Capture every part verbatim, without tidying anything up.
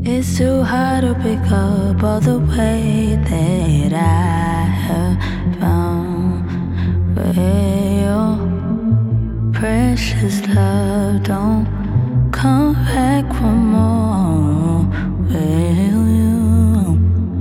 It's too hard to pick up all the way that I have found where your precious love don't come back for more. Will you?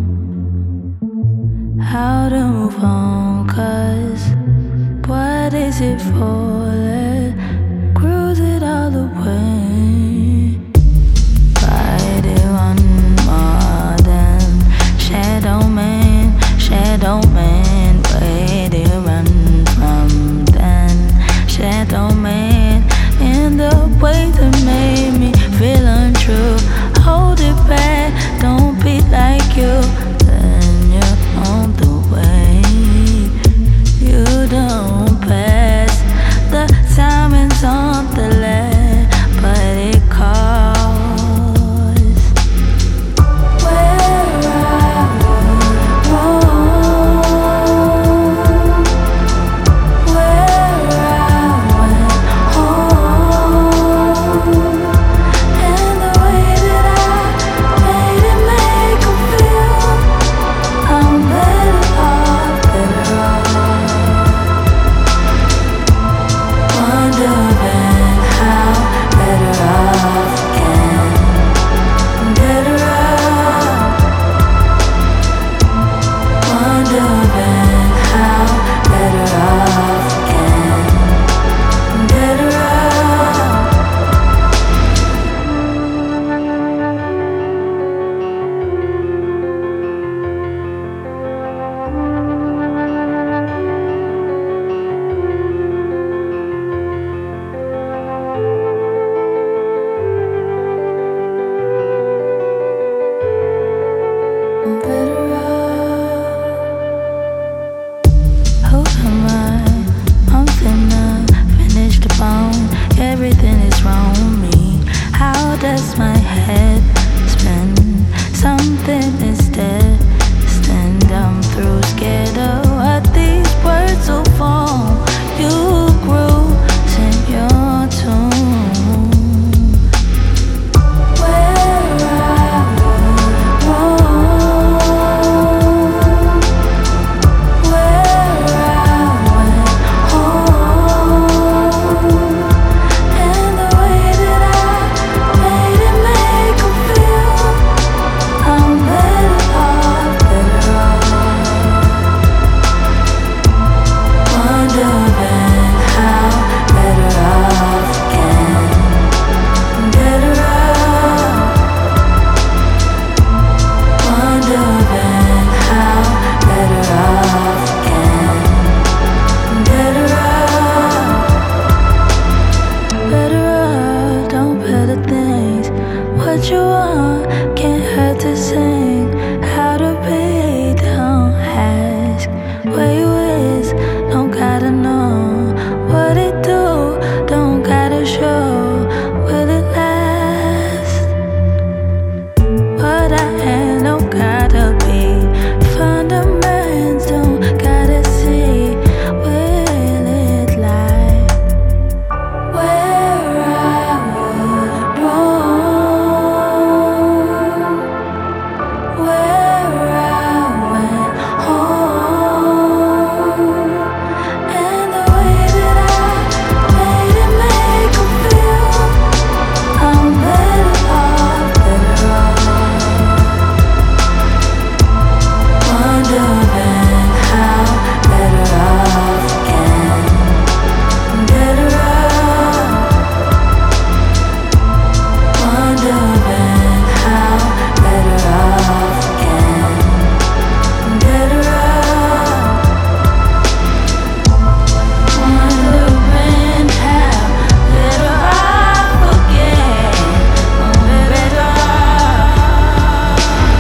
How to move on? 'Cause what is it for? Let's cruise it all away. Fight it one more than shadow man, shadow man. Where they run from then, shadow man. In the way that made me feel untrue. Hold it back, don't be like you. Then you're on the way. You don't pass. The time is on the left, but it calls. Where I would roam, where I went home, and the way that I made it make 'em feel I'm better off, better off. Wondering how better off again, better off. Wondering how better off again, better off. Better off. Who am I? I'm thinner, finished the bone. Everything is wrong with me. How does my head spin? Something is dead. Stand I'm through, scared of what these words will form. You grew, sing your tune. Where I would roam, where I went home, and the way that I made it make 'em feel I'm better off, better off. Wondering how better off again, better off. Wondering how better off again, better off. Better off, don't better things. What you want can't hurt to sing. How to be, don't ask. Where you is, don't gotta know. What it do, don't gotta show. Will it last? What I am, don't gotta be. Fundamentals, don't gotta see. Will it lie? Where I would roam, where I went home, and the way that I made it make 'em feel I'm better off, better off. Wondering how better off again, better off. Wondering how better off again, better off. Wondering how better off again, better off.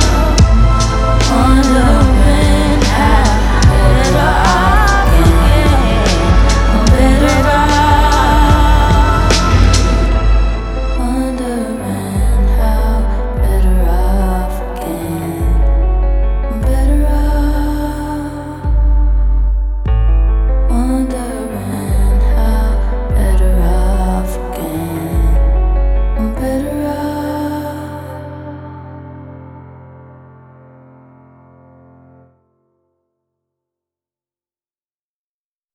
Wondering how better off again, better off. Wondering how better off again, better off. Wondering how better off again, better off.